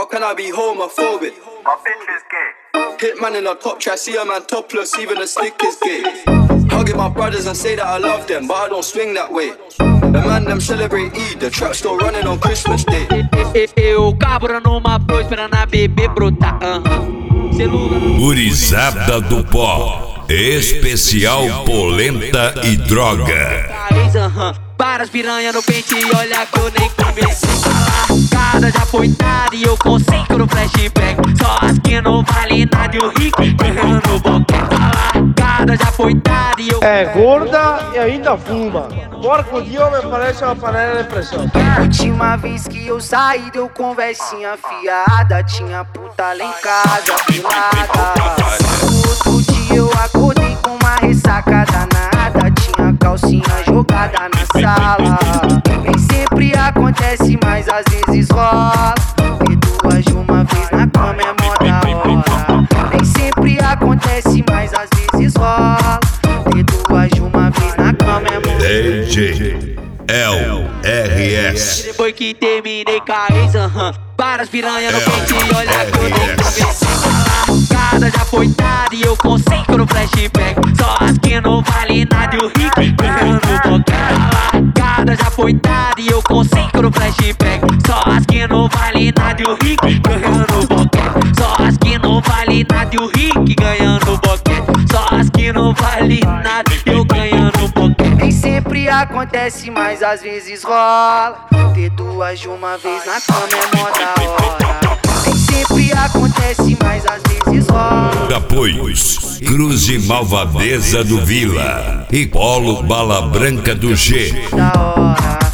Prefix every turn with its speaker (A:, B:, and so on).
A: can I be homophobic?
B: My bitch is gay.
A: Hit man in a top try, see a man topless, even a stick is gay. Hugging my brothers and say that I love them, but I don't swing that way. The man them celebrate Eid, the trap still running on Christmas Day.
C: Eu cabra numa pro esperando a bebê brotar.
D: Gurizada do Pó, especial polenta e droga.
C: Para as piranha no pente e olha que eu nem comecei a falar. Cada já foi dado e eu consigo no flashback. Só as que não vale nada e o rico ganhando no boquete. Cada já foi dado e eu...
E: É gorda e ainda fuma. Porco Dio me parece uma panela de pressão.
F: Última vez que eu saí deu conversinha fiada. Tinha puta lá em casa, pilada. No outro dia eu acordei com uma ressaca danada. Tinha calcinha jogada na sala. Nem sempre acontece, mas às vezes rola. E duas de uma vez na cama é mó da hora. Nem sempre acontece, mas às vezes rola. E duas de uma vez na cama é mó da hora.
D: DJ LRS.
C: Depois que terminei com a ex, para as piranha no pente e olha que eu nem comecei a falar. Cada já foi dado e eu consigo no flashback. Só as que não vale nada e o rico ganhando no boquete. Cada já foi dado e eu consigo no flashback. Só as que não vale nada e o rico ganhando no boquete. Só as que não vale nada e o rico ganhando no boquete. Só as que não vale nada e eu ganhando no boquete.
F: Nem sempre acontece, mas às vezes rola. Ter duas de uma vez na cama é mó da hora. Nem sempre acontece, mas às vezes rola.
D: Apoios: Cruz e Malvadeza do Vila e Polo Bala Branca do G.
F: Da hora.